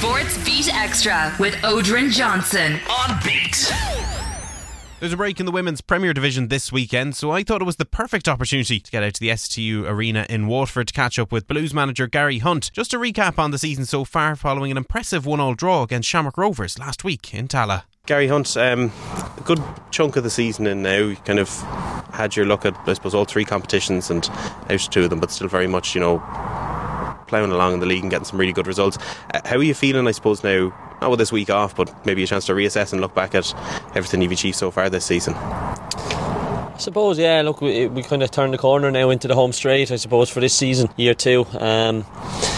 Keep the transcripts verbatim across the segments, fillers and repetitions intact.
Sports Beat Extra with Odrin Johnson on Beat. There's a break in the Women's Premier Division this weekend, so I thought it was the perfect opportunity to get out to the S T U Arena in Waterford to catch up with Blues manager Gary Hunt. Just to recap on the season so far following an impressive one all draw against Shamrock Rovers last week in Tallaght. Gary Hunt, um, a good chunk of the season in now. You kind of had your look at, I suppose, all three competitions and out to two of them, but still very much, you know, ploughing along in the league and getting some really good results. Uh, how are you feeling, I suppose, now, not with this week off, but maybe a chance to reassess and look back at everything you've achieved so far this season? I suppose, yeah, look, we, we kind of turned the corner now into the home straight, I suppose, for this season, year two. Um,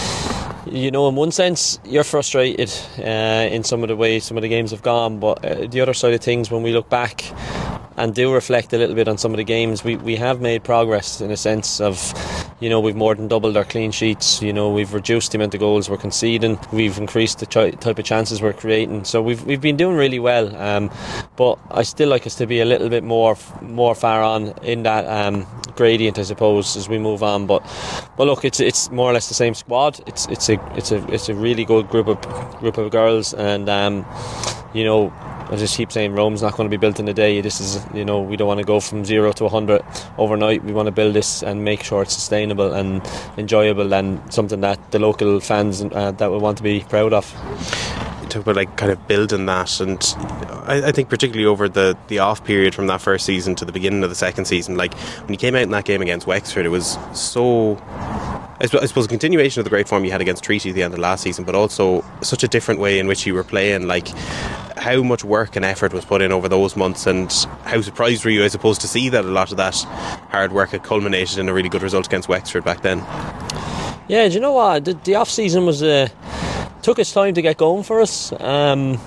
you know, in one sense, you're frustrated uh, in some of the ways some of the games have gone, but uh, the other side of things, when we look back and do reflect a little bit on some of the games, we, we have made progress in a sense of, you know, we've more than doubled our clean sheets, you know, we've reduced the amount of goals we're conceding, we've increased the ch- type of chances we're creating, so we've we've been doing really well, um, but I still like us to be a little bit more more far on in that um, gradient, I suppose, as we move on. But but look, it's it's more or less the same squad. It's it's a it's a it's a really good group of group of girls, and um, you know, I just keep saying Rome's not going to be built in a day. This is, you know, we don't want to go from zero to one hundred overnight. We want to build this and make sure it's sustainable and enjoyable and something that the local fans uh, that will want to be proud of. You talk about like kind of building that, and I, I think particularly over the, the off period from that first season to the beginning of the second season, like when you came out in that game against Wexford, it was so, I suppose, a continuation of the great form you had against Treaty at the end of last season, but also such a different way in which you were playing. Like, how much work and effort was put in over those months, and how surprised were you, I suppose, to see that a lot of that hard work had culminated in a really good result against Wexford back then? Yeah, do you know what? The, the off season was uh, took its time to get going for us. Um,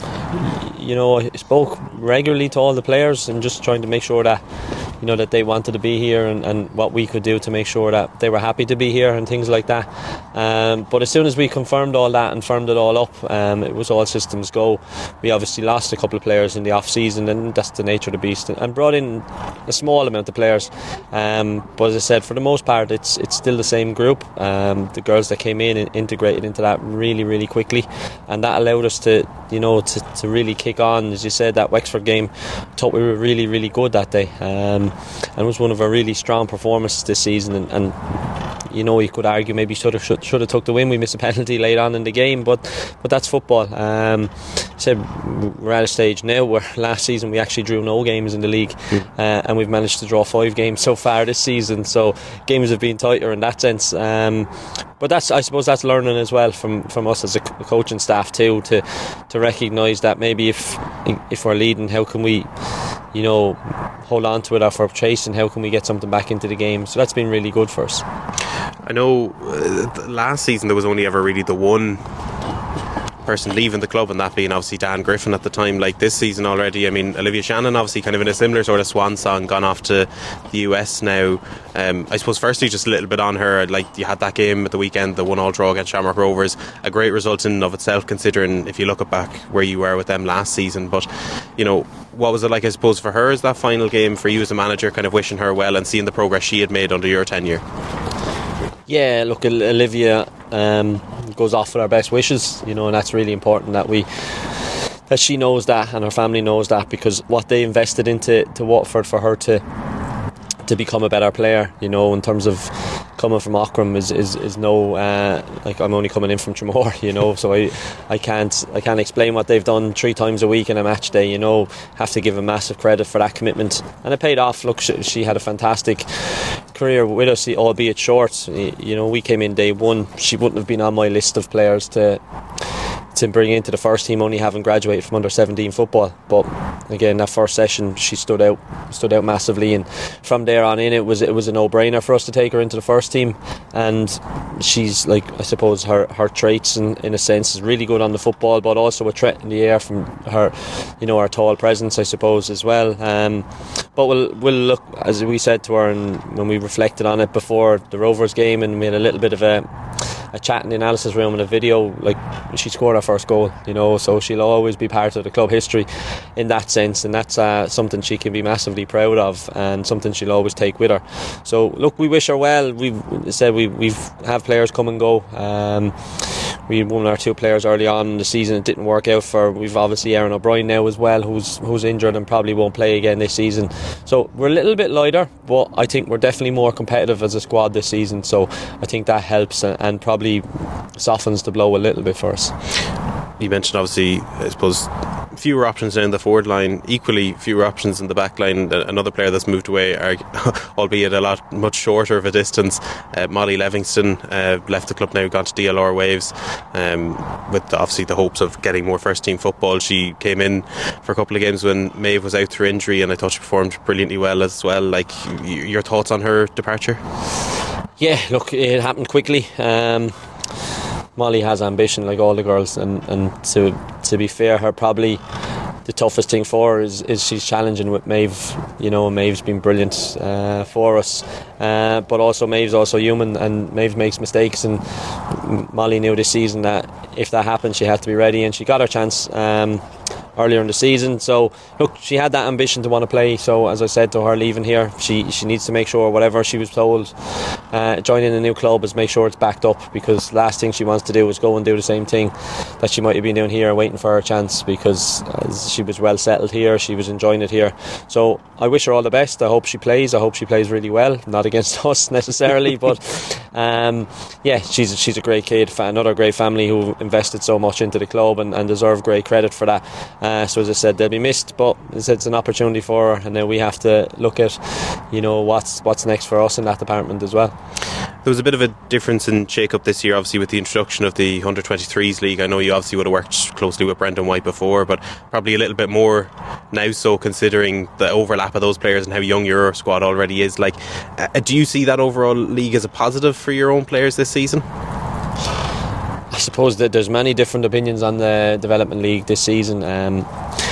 you know, I spoke regularly to all the players and just trying to make sure that, you know, that they wanted to be here, and, and what we could do to make sure that they were happy to be here and things like that. Um, but as soon as we confirmed all that and firmed it all up, um, it was all systems go. We obviously lost a couple of players in the off season, and that's the nature of the beast, and brought in a small amount of players. Um, but as I said, for the most part, it's it's still the same group. Um, the girls that came in and integrated into that really, really quickly, and that allowed us to, you know, to, to really kick on. As you said, that Wexford game, I thought we were really, really good that day. Um, and it was one of our really strong performances this season, and, and you know, you could argue maybe should have should, should have took the win. We missed a penalty late on in the game, but but that's football. Um, said we're at a stage now where last season we actually drew no games in the league, mm. uh, and we've managed to draw five games so far this season, so games have been tighter in that sense. Um, but that's, I suppose that's learning as well from, from us as a coaching staff too, to to recognise that maybe if if we're leading, how can we, you know, hold on to it, or if we're chasing, how can we get something back into the game? So that's been really good for us. I know uh, last season there was only ever really the one person leaving the club, and that being obviously Dan Griffin at the time. Like this season already, I mean, Olivia Shannon obviously kind of in a similar sort of swan song, gone off to the U S now. um, I suppose firstly just a little bit on her, like you had that game at the weekend, the one all draw against Shamrock Rovers, a great result in and of itself considering if you look back where you were with them last season. But you know, what was it like, I suppose, for her as that final game, for you as a manager, kind of wishing her well and seeing the progress she had made under your tenure? Yeah, look, Olivia um, goes off with our best wishes, you know, and that's really important that we that she knows that and her family knows that, because what they invested into to Watford for her to to become a better player, you know, in terms of coming from Ockram is, is, is no uh, like I'm only coming in from Tremor, you know, so I, I can't I can't explain what they've done three times a week in a match day, you know. Have to give a massive credit for that commitment, and it paid off. Look, she, she had a fantastic career with us, albeit short. You know, we came in day one, she wouldn't have been on my list of players to to bring into the first team, only having graduated from under seventeen football. But again, that first session she stood out stood out massively, and from there on in it was it was a no-brainer for us to take her into the first team. And she's, like, I suppose her, her traits in, in a sense is really good on the football, but also a threat in the air from her, you know, her tall presence, I suppose, as well. Um, but we'll we'll look, as we said to her, and when we reflected on it before the Rovers game, and we had a little bit of a a chat in the analysis room and a video, like, she scored her first goal, you know, so she'll always be part of the club history in that sense, and that's uh, something she can be massively proud of, and something she'll always take with her. So look, we wish her well. We've said we we've have players come and go. Um, we had one or two players early on in the season it didn't work out for. We've obviously Aaron O'Brien now as well, who's who's injured and probably won't play again this season. So we're a little bit lighter, but I think we're definitely more competitive as a squad this season. So I think that helps and, and probably softens the blow a little bit for us. You mentioned obviously, I suppose, fewer options down the forward line, equally fewer options in the back line. Another player that's moved away, albeit a lot much shorter of a distance, uh, Molly Livingston, uh, left the club now, gone to D L R Waves, um, with obviously the hopes of getting more first team football. She came in for a couple of games when Maeve was out through injury, and I thought she performed brilliantly well as well. Like, your thoughts on her departure? Yeah, look, it happened quickly. um Molly has ambition like all the girls, and, and to to be fair, her probably the toughest thing for her is, is she's challenging with Maeve. You know, Maeve's been brilliant uh, for us, uh, but also Maeve's also human, and Maeve makes mistakes, and Molly knew this season that if that happened she had to be ready, and she got her chance um, earlier in the season. So look, she had that ambition to want to play, so as I said to her leaving here, she, she needs to make sure whatever she was told uh, joining a new club is make sure it's backed up, because last thing she wants to do is go and do the same thing that she might have been doing here waiting for her chance, because as she was well settled here, she was enjoying it here. So I wish her all the best. I hope she plays I hope she plays really well, not against us necessarily, but um, yeah, she's, she's a great kid, another great family who invested so much into the club and, and deserve great credit for that. Uh, so as I said, they'll be missed, but it's, it's an opportunity for her, and then we have to look at, you know, what's what's next for us in that department as well. There was a bit of a difference in shake-up this year, obviously, with the introduction of the under twenty-threes league. I know you obviously would have worked closely with Brendan White before, but probably a little bit more now, so considering the overlap of those players and how young your squad already is. Like, uh, do you see that overall league as a positive for your own players this season? I suppose that there's many different opinions on the development league this season. um,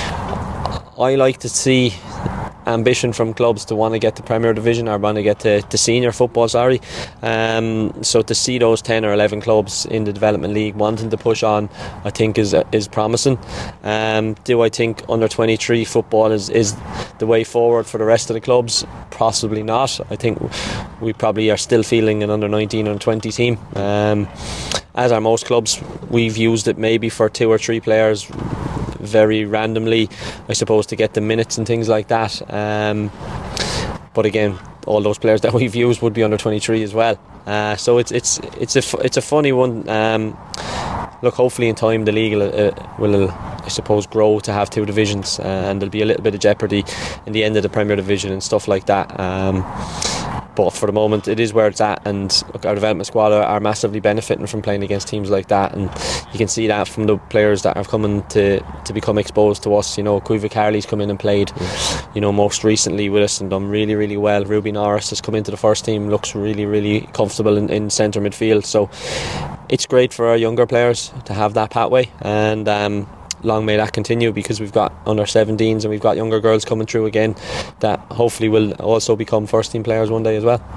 I like to see ambition from clubs to want to get to Premier Division or want to get to, to senior football, sorry. Um, so to see those ten or eleven clubs in the development league wanting to push on, I think is is promising. Um, do I think under twenty-three football is, is the way forward for the rest of the clubs? Possibly not. I think we probably are still feeling an under nineteen or twenty team. Um, as are most clubs, we've used it maybe for two or three players very randomly, I suppose, to get the minutes and things like that. Um, but again, all those players that we've used would be under twenty-three as well. Uh, so it's it's it's a it's a funny one. Um, look, hopefully in time the league will, uh, will I suppose, grow to have two divisions, uh, and there'll be a little bit of jeopardy in the end of the Premier Division and stuff like that. Um, But for the moment, it is where it's at, and look, our development squad are, are massively benefiting from playing against teams like that, and you can see that from the players that are coming to, to become exposed to us. You know, Cueva Carley's come in and played, you know, most recently with us and done really, really well. Ruby Norris has come into the first team, looks really, really comfortable in, in centre midfield. So it's great for our younger players to have that pathway, and um, long may that continue, because we've got under seventeens and we've got younger girls coming through again that hopefully will also become first team players one day as well.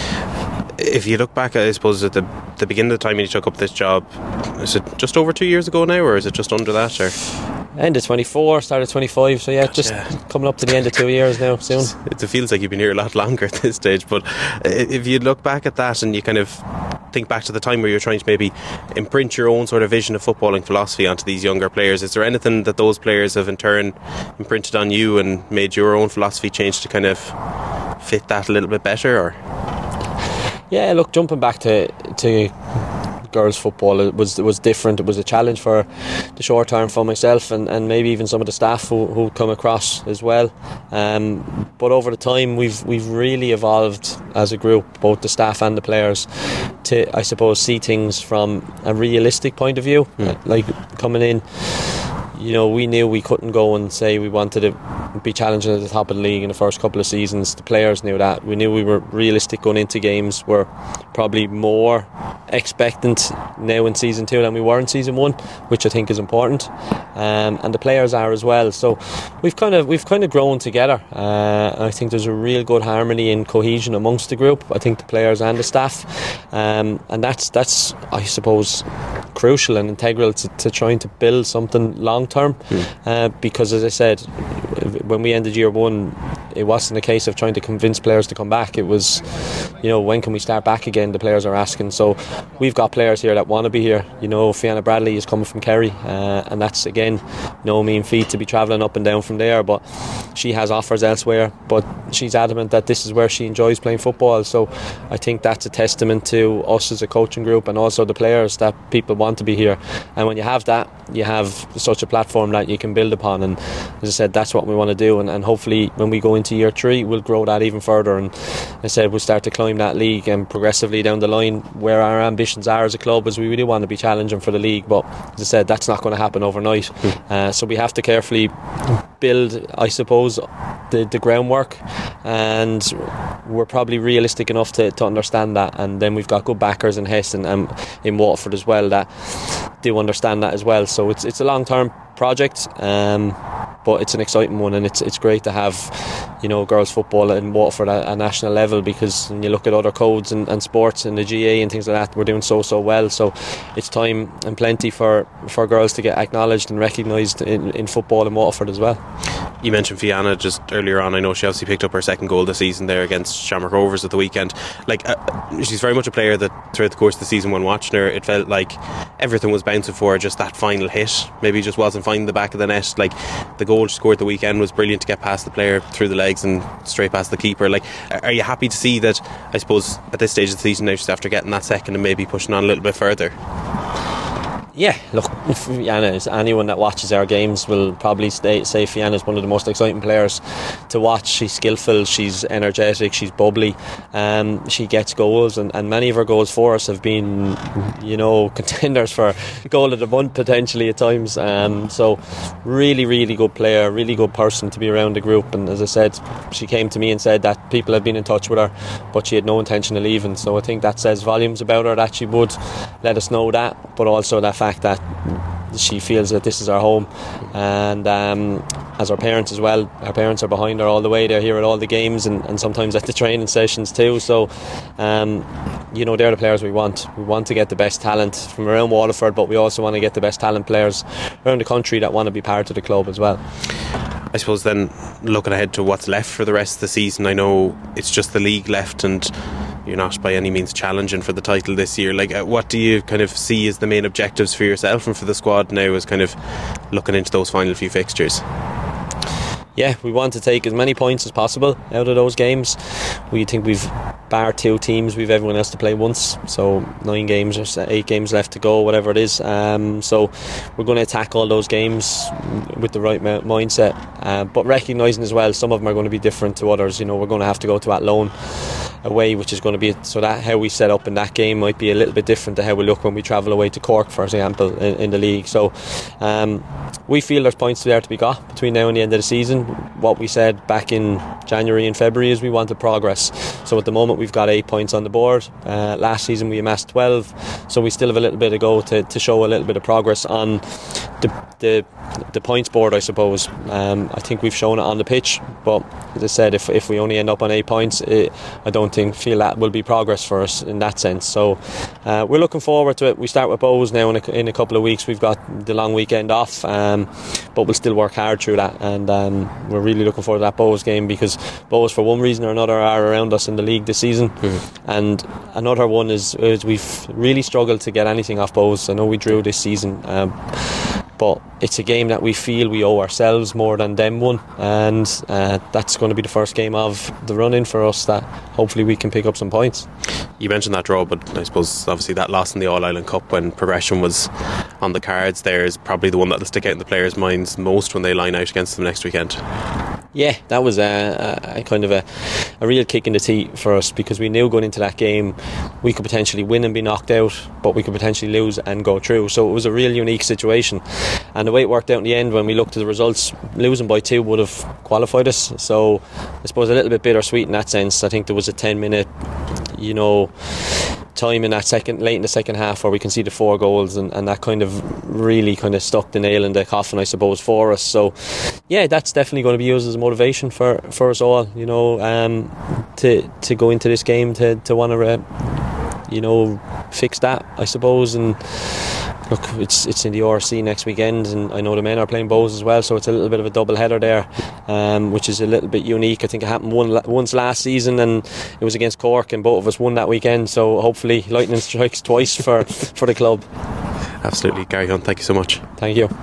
If you look back, I suppose at the, the beginning of the time when you took up this job, is it just over two years ago now, or is it just under that? Or end of twenty-four, started twenty-five, so yeah, just yeah. coming up to the end of two years now soon. It feels like you've been here a lot longer at this stage, but if you look back at that and you kind of think back to the time where you're trying to maybe imprint your own sort of vision of footballing philosophy onto these younger players, is there anything that those players have in turn imprinted on you and made your own philosophy change to kind of fit that a little bit better? Or yeah, look, jumping back to to girls football, it was it was different. It was a challenge for the short term for myself and, and maybe even some of the staff who who come across as well. Um, but over the time, we've we've really evolved as a group, both the staff and the players, to, I suppose, see things from a realistic point of view. Mm. Like coming in, you know, we knew we couldn't go and say we wanted to be challenging at the top of the league in the first couple of seasons. The players knew that. We knew we were realistic going into games. We're probably more expectant now in season two than we were in season one, which I think is important. Um, and the players are as well. So we've kind of we've kind of grown together. Uh, and I think there's a real good harmony and cohesion amongst the group. I think the players and the staff, um, and that's that's I suppose crucial and integral to, to trying to build something long term. Mm. Uh, because as I said, when we ended year one, it wasn't a case of trying to convince players to come back. It was, you know, when can we start back again, the players are asking. So we've got players here that want to be here. You know, Fianna Bradley is coming from Kerry, uh, and that's again no mean feat to be travelling up and down from there, but she has offers elsewhere, but she's adamant that this is where she enjoys playing football. So I think that's a testament to us as a coaching group and also the players, that people want to be here. And when you have that, you have such a platform that you can build upon, and as I said, that's what we want to do, and, and hopefully when we go into year three we'll grow that even further, and as I said, we'll start to climb that league, and progressively down the line where our ambitions are as a club is we really want to be challenging for the league, but as I said, that's not going to happen overnight. mm. uh, so we have to carefully build, I suppose, the, the groundwork, and we're probably realistic enough to, to understand that, and then we've got good backers in Hess and um, in Waterford as well that do understand that as well. So it's it's a long term project, um, but it's an exciting one, and it's it's great to have, you know, girls football in Waterford at a national level, because when you look at other codes and, and sports in the G A and things like that, we're doing so so well. So it's time and plenty for, for girls to get acknowledged and recognised in, in football in Waterford as well. You mentioned Fianna just earlier on. I know she obviously picked up her second goal this season there against Shamrock Rovers at the weekend. Like, uh, she's very much a player that throughout the course of the season, when watching her, it felt like everything was bouncing for her, just that final hit maybe just wasn't finding the back of the net. Like, the goal she scored the weekend was brilliant to get past the player through the legs and straight past the keeper. Like, are you happy to see that, I suppose, at this stage of the season now, she's after getting that second and maybe pushing on a little bit further? Yeah, look, Fianna is, anyone that watches our games will probably stay, say Fianna is one of the most exciting players to watch. She's skillful, she's energetic, she's bubbly, um, she gets goals, and, and many of her goals for us have been, you know, contenders for goal of the month potentially at times. Um, so really, really good player, really good person to be around the group. And as I said, she came to me and said that people have been in touch with her, but she had no intention of leaving. So I think that says volumes about her, that she would let us know that, but also that fact that she feels that this is our home, and um, as our parents as well, our parents are behind her all the way. They're here at all the games, and, and sometimes at the training sessions too. So um, you know, they're the players we want. We want to get the best talent from around Waterford, but we also want to get the best talent players around the country that want to be part of the club as well. I suppose then, looking ahead to what's left for the rest of the season, I know it's just the league left and you're not by any means challenging for the title this year. Like, uh, what do you kind of see as the main objectives for yourself and for the squad now, as kind of looking into those final few fixtures? Yeah, we want to take as many points as possible out of those games. We think we've, bar two teams, we've everyone else to play once, so nine games or eight games left to go, whatever it is. Um, so we're going to attack all those games with the right mindset, uh, but recognising as well some of them are going to be different to others. You know, we're going to have to go to Athlone away, which is going to be, so that how we set up in that game might be a little bit different to how we look when we travel away to Cork, for example, in, in the league. So um, we feel there's points there to be got between now and the end of the season. What we said back in January and February is we wanted progress. So at the moment we've got eight points on the board. Uh, last season we amassed twelve, so we still have a little bit to go to, to show a little bit of progress on the the, the points board, I suppose. Um, I think we've shown it on the pitch, but as I said, if if we only end up on eight points, it, I don't think feel that will be progress for us in that sense. So uh, we're looking forward to it. We start with Bows now in a, in a couple of weeks. We've got the long weekend off, um, but we'll still work hard through that, and um, we're really looking forward to that Bows game, because Bows for one reason or another are around us in the league this season. Mm-hmm. And another one is, is we've really struggled to get anything off Bows. I know we drew this season, um, but it's a game that we feel we owe ourselves more than them one, and uh, that's going to be the first game of the run-in for us that hopefully we can pick up some points. You mentioned that draw, but I suppose obviously that loss in the All-Ireland Cup when progression was on the cards there is probably the one that will stick out in the players' minds most when they line out against them next weekend. Yeah, that was a, a, a kind of a, a real kick in the teeth for us, because we knew going into that game we could potentially win and be knocked out, but we could potentially lose and go through. So it was a real unique situation, and the way it worked out in the end, when we looked at the results, losing by two would have qualified us. So I suppose a little bit bittersweet in that sense. I think there was a ten minute, you know, time in that second, late in the second half, where we conceded four goals, and, and that kind of really kind of stuck the nail in the coffin, I suppose, for us. So yeah, that's definitely going to be used as a motivation for, for us all, you know, um, to to go into this game to, to want to uh, you know, fix that, I suppose. And look, it's it's in the O R C next weekend, and I know the men are playing Bows as well, so it's a little bit of a double header there. um, which is a little bit unique. I think it happened one, once last season, and it was against Cork, and both of us won that weekend. So hopefully lightning strikes twice for, for the club. Absolutely. Gary Hunt, thank you so much. Thank you.